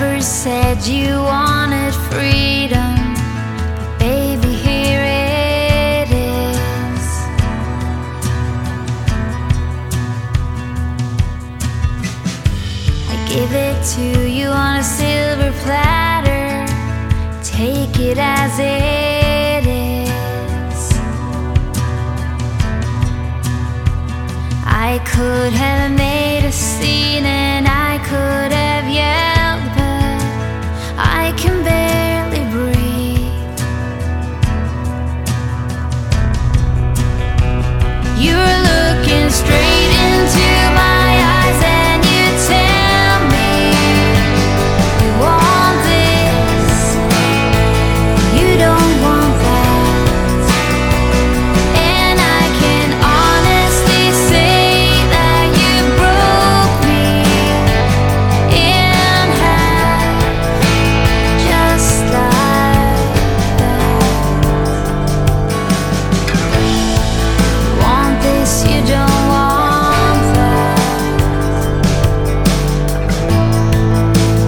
never said you wanted freedom, but baby, here it is. I give it to you on a silver platter. Take it as it is. I could have made a scene and I could have yelled, but I can barely breathe. You're looking straight into my eyes and you tell me you want this, you don't want that. And I can honestly say that you broke me in half, just like that. You want this, you don't want that.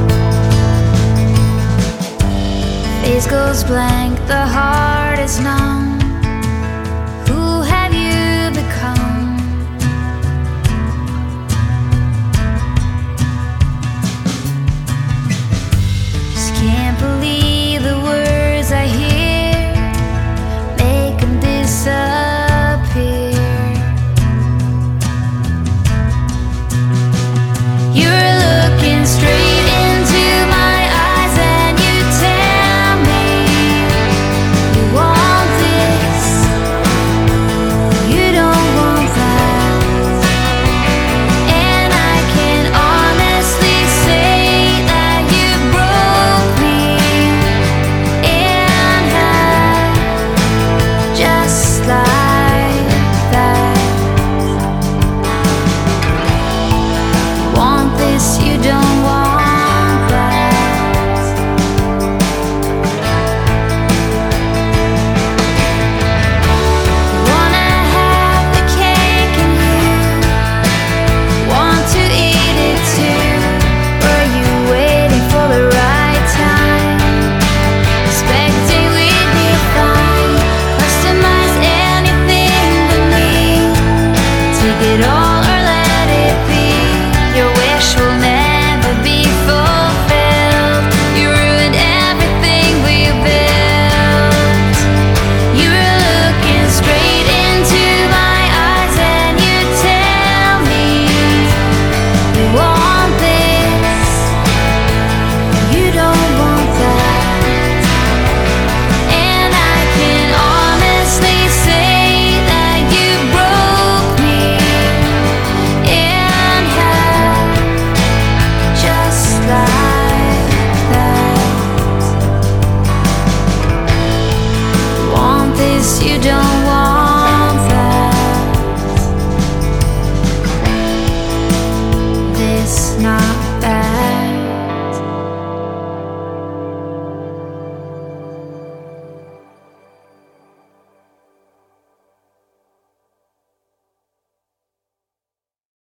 Face goes blank, the heart is numb.